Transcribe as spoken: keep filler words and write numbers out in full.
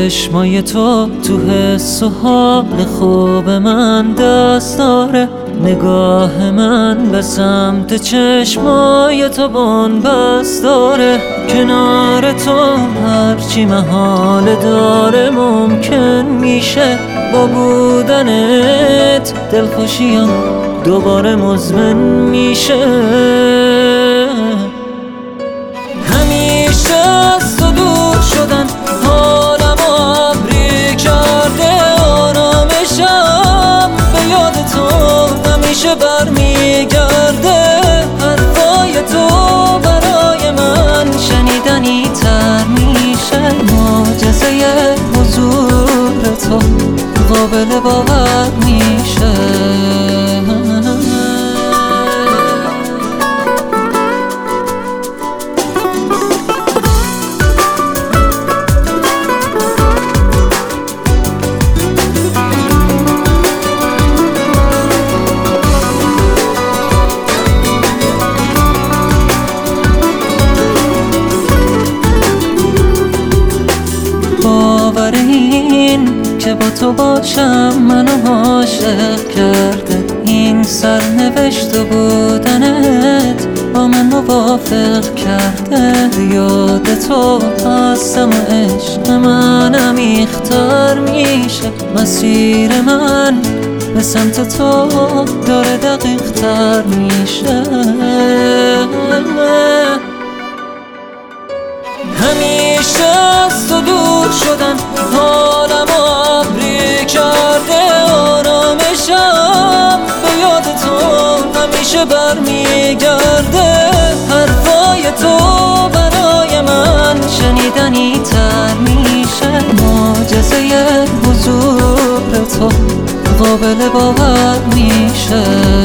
چشمای تو تو حس و حال خوب من دست داره. نگاه من به سمت چشمای تو بن‌بست داره. کنار تو هرچی محال داره ممکن میشه. با بودنت دلخوشیام دوباره مزمن میشه. همیشه از تو دور شدن حالم ابری کرده. آرامشم به یاد تو همیشه برمیگرده. حرفای تو برای من شنیدنی تر میشه. معجزه حضور تو قابل باور میشه. باور این که با تو باشم منو عاشق کرده. این سرنوشت و بودنت با من موافق کرده. یاد تو هستم و عشق من عمیق‌تر میشه. مسیر من به سمت تو داره دقیق تر میشه. همیشه از تو دور شدن حالم ابری کرده. آرامشم به یاد تو همیشه برمیگرده. حرفای تو برای من شنیدنی تر میشه. معجزه حضور تو قابل باور میشه.